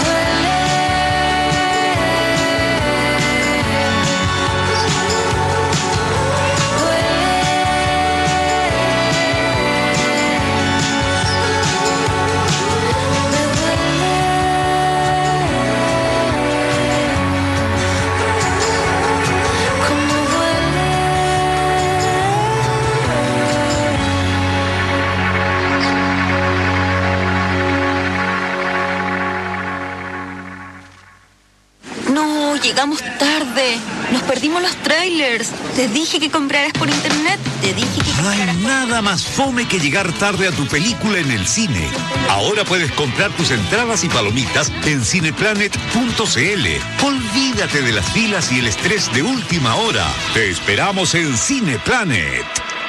No, llegamos tarde. Nos perdimos los trailers. Te dije que compraras por internet. Te dije que No hay compraras por... nada más fome que llegar tarde a tu película en el cine. Ahora puedes comprar tus entradas y palomitas en cineplanet.cl. Olvídate de las filas y el estrés de última hora. Te esperamos en Cineplanet.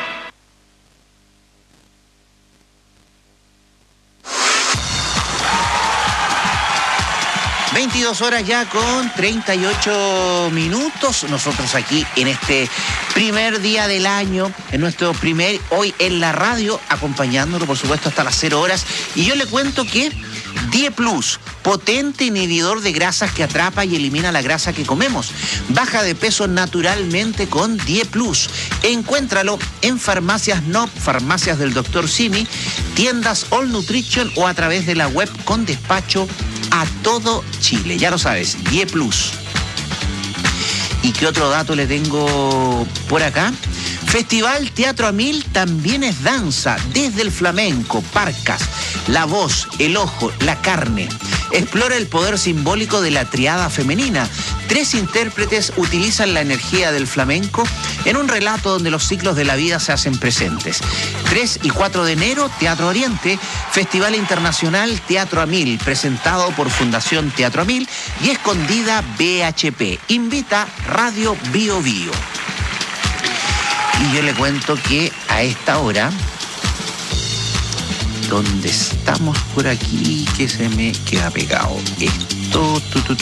Horas ya con 38 minutos. Nosotros aquí en este primer día del año, en nuestro primer hoy en la radio, acompañándolo por supuesto hasta las 0 horas. Y yo le cuento que Die Plus, potente inhibidor de grasas que atrapa y elimina la grasa que comemos. Baja de peso naturalmente con Die Plus. Encuéntralo en farmacias NOP, farmacias del Dr. Simi, tiendas All Nutrition o a través de la web con despacho a todo Chile. Ya lo sabes, Die Plus. ¿Y qué otro dato le tengo por acá? Festival Teatro a Mil también es danza, desde el flamenco, parcas, la voz, el ojo, la carne. Explora el poder simbólico de la triada femenina. 3 intérpretes utilizan la energía del flamenco en un relato donde los ciclos de la vida se hacen presentes. 3 y 4 de enero, Teatro Oriente, Festival Internacional Teatro a Mil, presentado por Fundación Teatro a Mil y Escondida BHP. Invita Radio Bio Bio. Y yo le cuento que a esta hora, donde estamos por aquí, que se me queda pegado esto,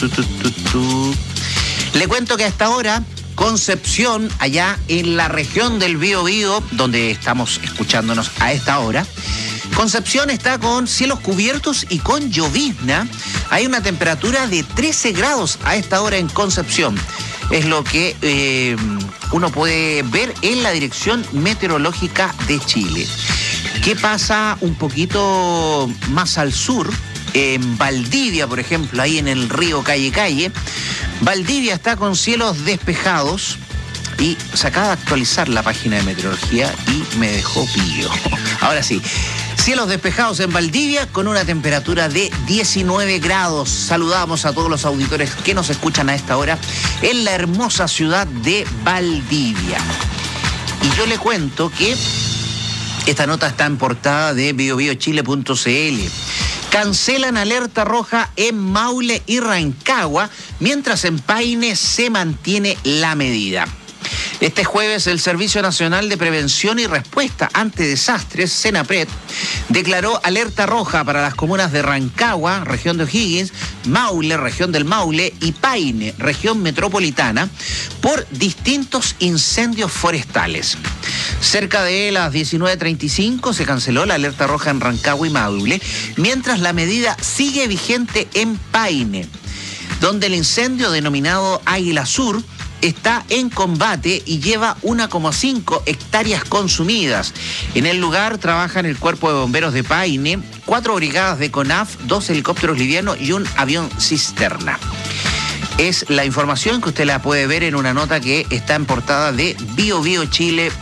le cuento que a esta hora, Concepción, allá en la región del Bío Bío, donde estamos escuchándonos a esta hora, Concepción está con cielos cubiertos y con llovizna. Hay una temperatura de 13 grados a esta hora en Concepción. Es lo que uno puede ver en la Dirección Meteorológica de Chile. ¿Qué pasa un poquito más al sur? En Valdivia, por ejemplo, ahí en el río Calle. Valdivia está con cielos despejados y se acaba de actualizar la página de meteorología y me dejó pillo. Ahora sí, cielos despejados en Valdivia con una temperatura de 19 grados. Saludamos a todos los auditores que nos escuchan a esta hora en la hermosa ciudad de Valdivia. Y yo le cuento que esta nota está en portada de biobiochile.cl. Cancelan alerta roja en Maule y Rancagua, mientras en Paine se mantiene la medida. Este jueves, el Servicio Nacional de Prevención y Respuesta ante Desastres, SENAPRED, declaró alerta roja para las comunas de Rancagua, región de O'Higgins, Maule, región del Maule, y Paine, región metropolitana, por distintos incendios forestales. Cerca de las 19:35 se canceló la alerta roja en Rancagua y Maule, mientras la medida sigue vigente en Paine, donde el incendio denominado Águila Sur está en combate y lleva 1,5 hectáreas consumidas. En el lugar trabajan el Cuerpo de Bomberos de Paine, 4 brigadas de CONAF, 2 helicópteros livianos y un avión cisterna. Es la información que usted la puede ver en una nota que está en portada de biobiochile.cl.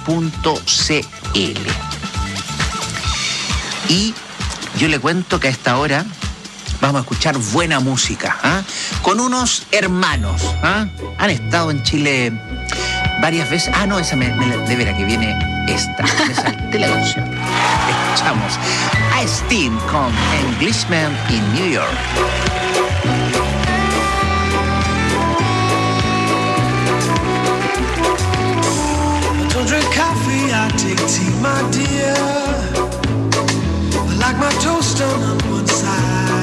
Y yo le cuento que a esta hora vamos a escuchar buena música, con unos hermanos. Han estado en Chile varias veces. No, esa de veras que viene esta. Me salté la canción. Escuchamos a Sting con Englishman in New York. I don't drink coffee, I take tea, my dear. I like my toast on one side.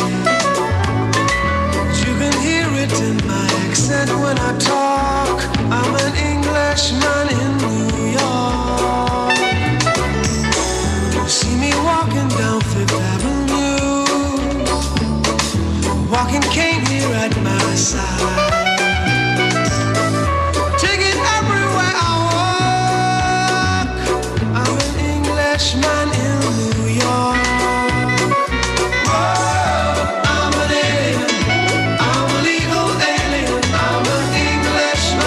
In my accent when I talk, I'm an Englishman in New York. You see me walking down Fifth Avenue, walking cane here at my side. Take it everywhere I walk, I'm an Englishman in New York. I'm an alien, I'm a legal alien, I'm an Englishman.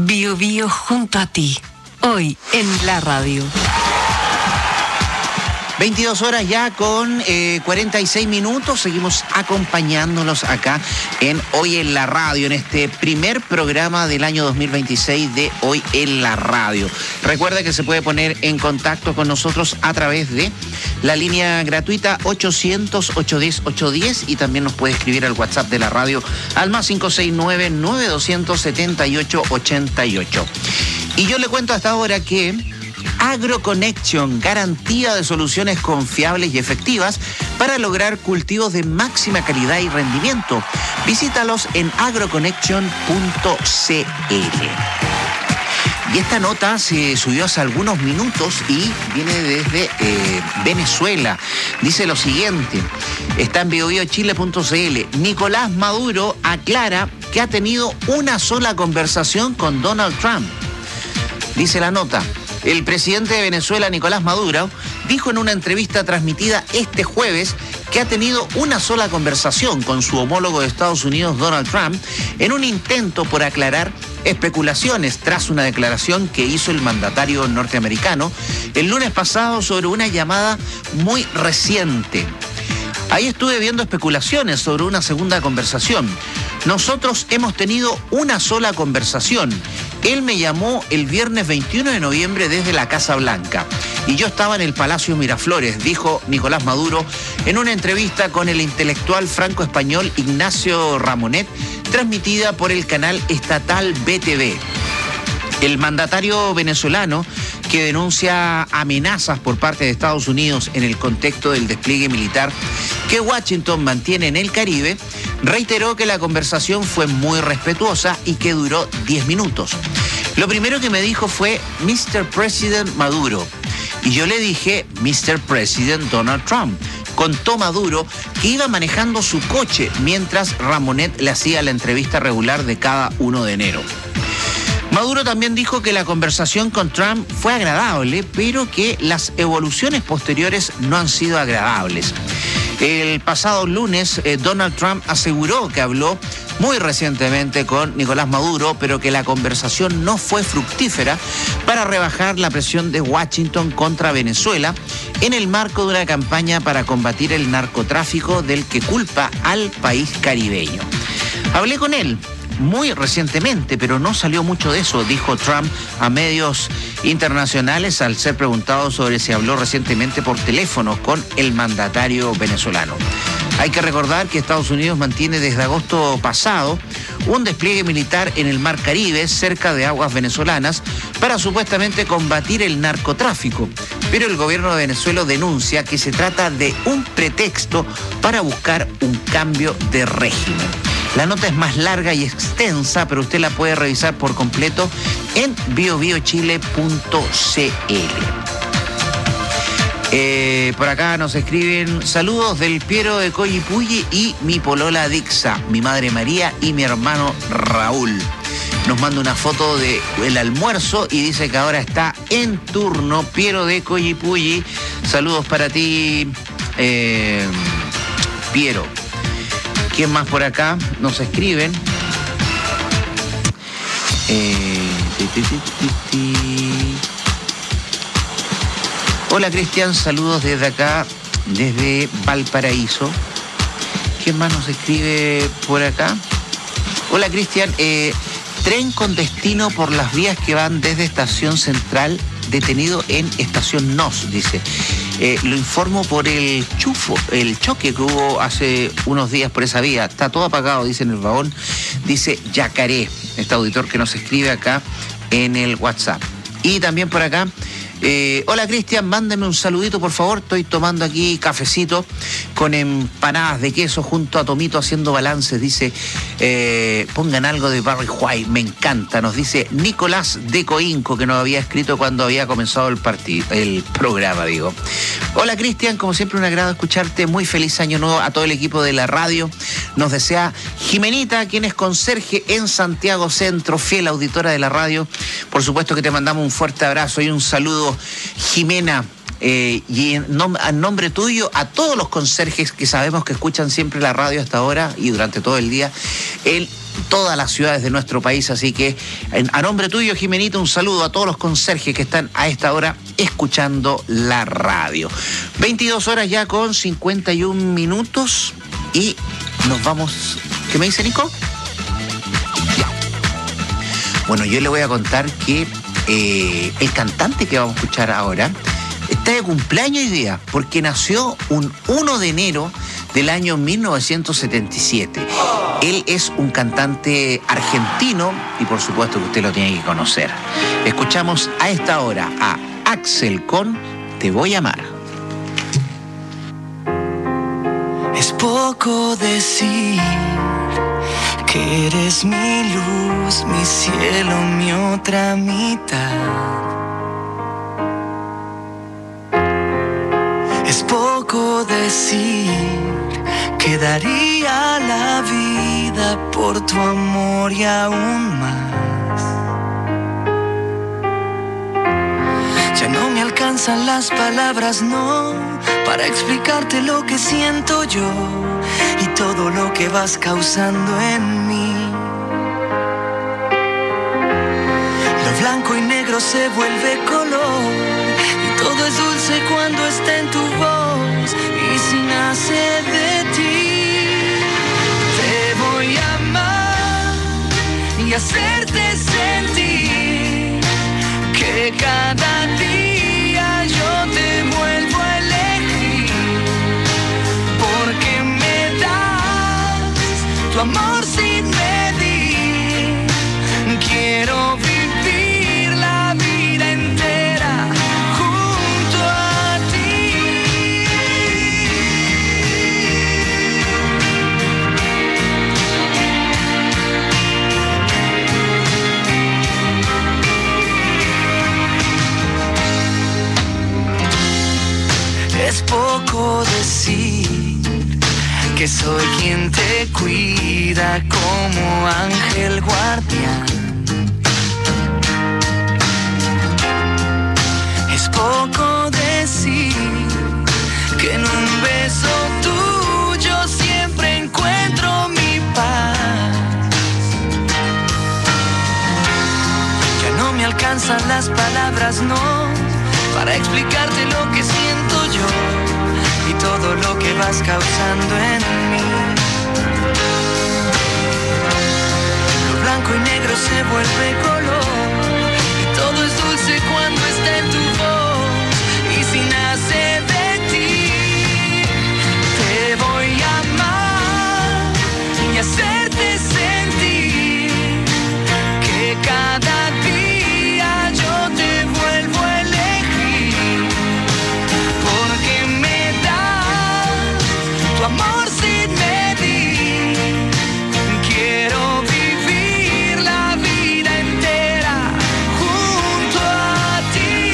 Bio Bio junto a ti. Hoy en la radio. 22 horas ya con 46 minutos. Seguimos acompañándolos acá en Hoy en la Radio, en este primer programa del año 2026 de Hoy en la Radio. Recuerda que se puede poner en contacto con nosotros a través de la línea gratuita 800-810-810 y también nos puede escribir al WhatsApp de la radio al más 569-9278-88. Y yo le cuento hasta ahora que AgroConnection, garantía de soluciones confiables y efectivas para lograr cultivos de máxima calidad y rendimiento. Visítalos en agroconnection.cl. Y esta nota se subió hace algunos minutos y viene desde Venezuela. Dice lo siguiente, está en biobiochile.cl. Nicolás Maduro aclara que ha tenido una sola conversación con Donald Trump. Dice la nota, el presidente de Venezuela, Nicolás Maduro, dijo en una entrevista transmitida este jueves que ha tenido una sola conversación con su homólogo de Estados Unidos, Donald Trump, en un intento por aclarar especulaciones tras una declaración que hizo el mandatario norteamericano el lunes pasado sobre una llamada muy reciente. Ahí estuve viendo especulaciones sobre una segunda conversación. Nosotros hemos tenido una sola conversación. Él me llamó el viernes 21 de noviembre desde la Casa Blanca y yo estaba en el Palacio Miraflores, dijo Nicolás Maduro en una entrevista con el intelectual franco-español Ignacio Ramonet, transmitida por el canal estatal BTV. El mandatario venezolano, que denuncia amenazas por parte de Estados Unidos en el contexto del despliegue militar que Washington mantiene en el Caribe, reiteró que la conversación fue muy respetuosa y que duró 10 minutos. Lo primero que me dijo fue Mr. President Maduro. Y yo le dije Mr. President Donald Trump. Contó Maduro que iba manejando su coche mientras Ramonet le hacía la entrevista regular de cada 1 de enero. Maduro también dijo que la conversación con Trump fue agradable, pero que las evoluciones posteriores no han sido agradables. El pasado lunes, Donald Trump aseguró que habló muy recientemente con Nicolás Maduro, pero que la conversación no fue fructífera para rebajar la presión de Washington contra Venezuela en el marco de una campaña para combatir el narcotráfico del que culpa al país caribeño. Hablé con él muy recientemente, pero no salió mucho de eso, dijo Trump a medios internacionales al ser preguntado sobre si habló recientemente por teléfono con el mandatario venezolano. Hay que recordar que Estados Unidos mantiene desde agosto pasado un despliegue militar en el Mar Caribe, cerca de aguas venezolanas, para supuestamente combatir el narcotráfico. Pero el gobierno de Venezuela denuncia que se trata de un pretexto para buscar un cambio de régimen. La nota es más larga y extensa, pero usted la puede revisar por completo en biobiochile.cl. Por acá nos escriben saludos del Piero de Coyipulli y mi polola Dixa, mi madre María y mi hermano Raúl. Nos manda una foto del almuerzo y dice que ahora está en turno Piero de Coyipulli. Saludos para ti, Piero. ¿Quién más por acá? Nos escriben. Hola Cristian, saludos desde acá, desde Valparaíso. ¿Quién más nos escribe por acá? Hola Cristian, tren con destino por las vías que van desde Estación Central, detenido en Estación Nos, dice. Lo informo por el choque que hubo hace unos días por esa vía. Está todo apagado, dice en el vagón. Dice Yacaré, este auditor que nos escribe acá en el WhatsApp. Y también por acá, hola Cristian, mándame un saludito por favor. Estoy tomando aquí cafecito con empanadas de queso junto a Tomito haciendo balances. Dice, pongan algo de Barry White, me encanta. Nos dice Nicolás de Coinco, que nos había escrito cuando había comenzado el programa, digo. Hola Cristian, como siempre un agrado escucharte. Muy feliz año nuevo a todo el equipo de la radio. Nos desea Jimenita, quien es conserje en Santiago Centro, fiel auditora de la radio. Por supuesto que te mandamos un fuerte abrazo y un saludo, Jimena. Y en nombre tuyo, a todos los conserjes que sabemos que escuchan siempre la radio hasta ahora y durante todo el día, el todas las ciudades de nuestro país, así que a nombre tuyo, Jimenita, un saludo a todos los conserjes que están a esta hora escuchando la radio. 22 horas ya con 51 minutos y nos vamos. ¿Qué me dice Nico? Ya. Bueno, yo le voy a contar que el cantante que vamos a escuchar ahora está de cumpleaños hoy día, porque nació un 1 de enero del año 1977. Él es un cantante argentino y por supuesto que usted lo tiene que conocer. Escuchamos a esta hora a Axel con Te voy a amar. Es poco decir que eres mi luz, mi cielo, mi otra mitad. Es poco decir que daría la vida por tu amor y aún más. Ya no me alcanzan las palabras, no, para explicarte lo que siento yo y todo lo que vas causando en mí. Lo blanco y negro se vuelve color. Todo es dulce cuando está en tu voz y si nace de ti. Te voy a amar y hacerte sentir que cada día yo te vuelvo a elegir, porque me das tu amor sin medir. Quiero vivir la vida entera. Es poco decir que soy quien te cuida como ángel guardián. Es poco decir que en un beso tuyo siempre encuentro mi paz. Ya no me alcanzan las palabras, no, para explicarte lo que siento yo y todo lo que vas causando en mí. Lo blanco y negro se vuelve color y todo es dulce cuando está en tu voz y si nace de ti. Te voy a amar y hacerte sentir que cada día yo te vuelvo a tu amor sin medir. Quiero vivir la vida entera junto a ti.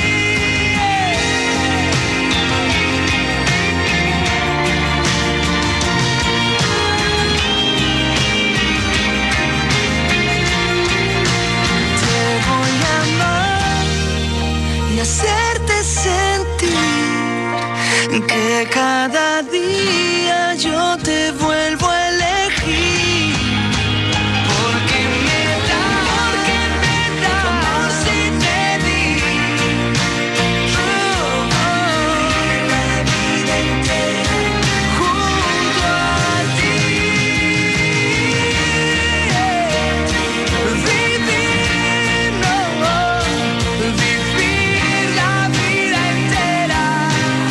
Te voy a amar y hacerte sentir que cada día yo te vuelvo a elegir, porque me da tu amor sin medir. La vida entera junto a ti. Vivir la vida entera.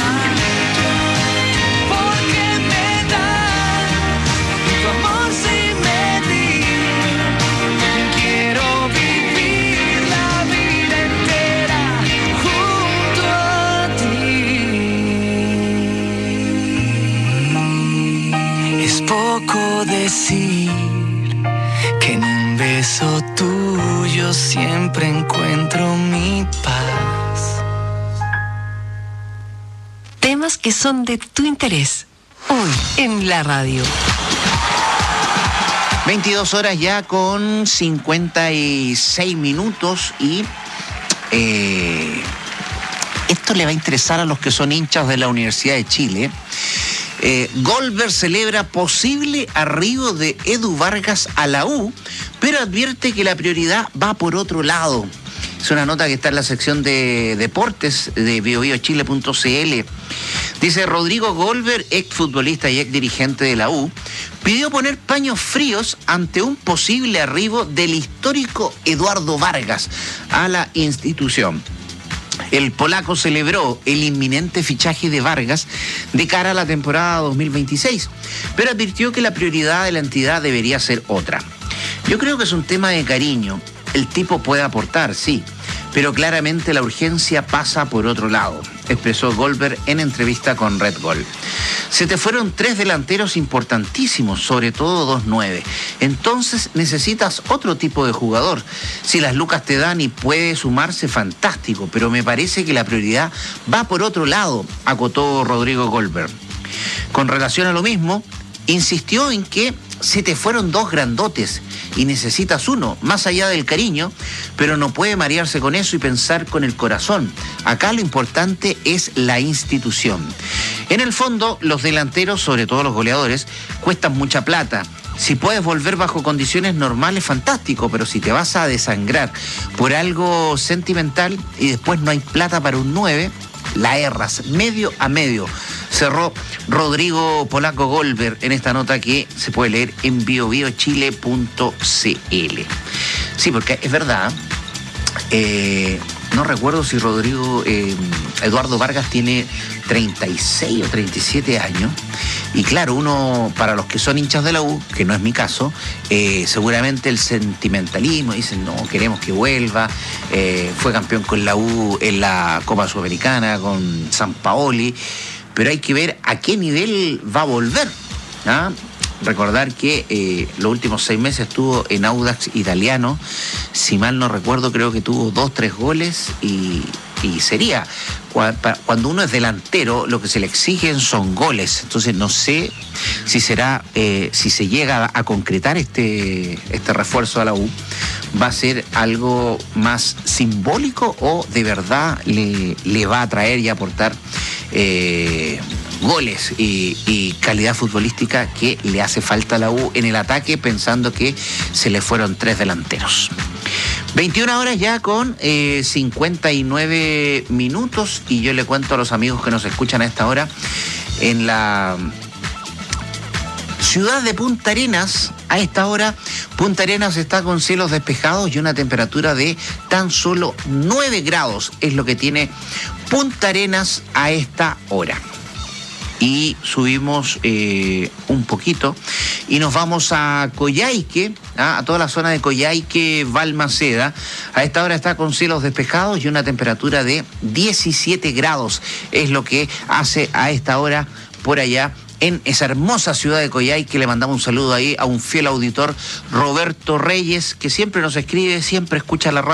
Poco decir que en un beso tuyo siempre encuentro mi paz. Temas que son de tu interés. Hoy en la radio. 22 horas ya con 56 minutos y esto le va a interesar a los que son hinchas de la Universidad de Chile. Goldberg celebra posible arribo de Edu Vargas a la U, pero advierte que la prioridad va por otro lado. Es una nota que está en la sección de deportes de biobiochile.cl. Dice: Rodrigo Goldberg, exfutbolista y exdirigente de la U, pidió poner paños fríos ante un posible arribo del histórico Eduardo Vargas a la institución. El polaco celebró el inminente fichaje de Vargas de cara a la temporada 2026, pero advirtió que la prioridad de la entidad debería ser otra. Yo creo que es un tema de cariño. El tipo puede aportar, sí, pero claramente la urgencia pasa por otro lado, expresó Goldberg en entrevista con Red Gol. Se te fueron 3 delanteros importantísimos, sobre todo 2 9. Entonces necesitas otro tipo de jugador. Si las lucas te dan y puede sumarse, fantástico, pero me parece que la prioridad va por otro lado, acotó Rodrigo Goldberg. Con relación a lo mismo, insistió en que se te fueron 2 grandotes y necesitas uno, más allá del cariño, pero no puede marearse con eso y pensar con el corazón. Acá lo importante es la institución. En el fondo, los delanteros, sobre todo los goleadores, cuestan mucha plata. Si puedes volver bajo condiciones normales, fantástico, pero si te vas a desangrar por algo sentimental y después no hay plata para un 9, la erras medio a medio. Cerró Rodrigo Polaco Goldberg en esta nota que se puede leer en biobiochile.cl. Sí, porque es verdad, no recuerdo si Eduardo Vargas tiene 36 o 37 años. Y claro, uno, para los que son hinchas de la U, que no es mi caso, seguramente el sentimentalismo, dicen, no, queremos que vuelva, fue campeón con la U en la Copa Sudamericana, con Sampaoli, pero hay que ver a qué nivel va a volver, ¿ah? Recordar que los últimos 6 meses estuvo en Audax Italiano, si mal no recuerdo, creo que tuvo 2-3 goles y sería, cuando uno es delantero, lo que se le exigen son goles. Entonces no sé si será, si se llega a concretar este refuerzo a la U, va a ser algo más simbólico o de verdad le va a traer y aportar goles y calidad futbolística que le hace falta a la U en el ataque, pensando que se le fueron 3 delanteros. 21 horas ya con 59 minutos y yo le cuento a los amigos que nos escuchan a esta hora en la ciudad de Punta Arenas. A esta hora, Punta Arenas está con cielos despejados y una temperatura de tan solo 9 grados es lo que tiene Punta Arenas a esta hora. Y subimos un poquito y nos vamos a Coyhaique, a toda la zona de Coyhaique, Balmaceda. A esta hora está con cielos despejados y una temperatura de 17 grados es lo que hace a esta hora por allá en esa hermosa ciudad de Coyhaique. Le mandamos un saludo ahí a un fiel auditor, Roberto Reyes, que siempre nos escribe, siempre escucha la radio.